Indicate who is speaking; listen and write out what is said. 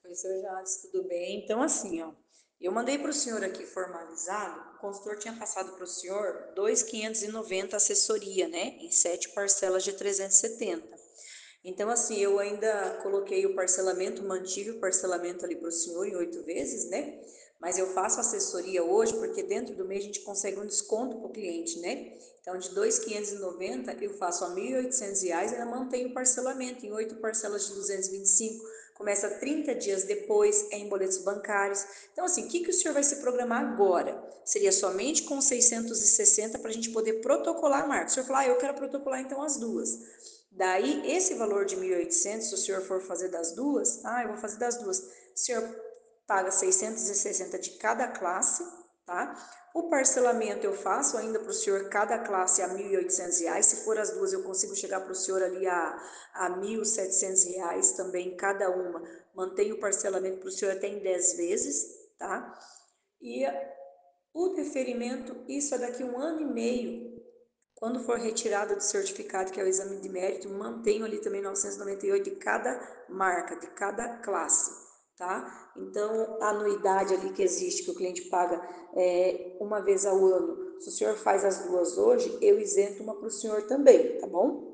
Speaker 1: Oi, seu Jades, tudo bem? Então, assim, ó, eu mandei para o senhor aqui formalizado, o consultor tinha passado para o senhor 2.590 assessoria, né? Em 7 parcelas de 370. Então, assim, eu ainda coloquei o parcelamento, mantive o parcelamento ali para o senhor em 8 vezes, né? Mas eu faço assessoria hoje porque dentro do mês a gente consegue um desconto para o cliente, né? Então, de 2.590 eu faço a R$ 1.800 e ainda mantenho o parcelamento em 8 parcelas de 225. Começa 30 dias depois, é em boletos bancários. Então, assim, o que que o senhor vai se programar agora? Seria somente com 660 para a gente poder protocolar a marca. O senhor falou, eu quero protocolar então as duas. Daí, esse valor de 1.800, se o senhor for fazer das duas, eu vou fazer das duas. O senhor paga 660 de cada classe, tá? O parcelamento eu faço ainda para o senhor, cada classe a R$ 1.800. Se for as duas, eu consigo chegar para o senhor ali a R$ 1.700 também, cada uma. Mantenho o parcelamento para o senhor até em 10 vezes, tá? E o deferimento, isso é daqui 1 ano e meio. Quando for retirado do certificado, que é o exame de mérito, mantenho ali também 998 de cada marca, de cada classe, tá? Então, a anuidade ali que existe, que o cliente paga uma vez ao ano, se o senhor faz as duas hoje, eu isento uma para o senhor também, tá bom?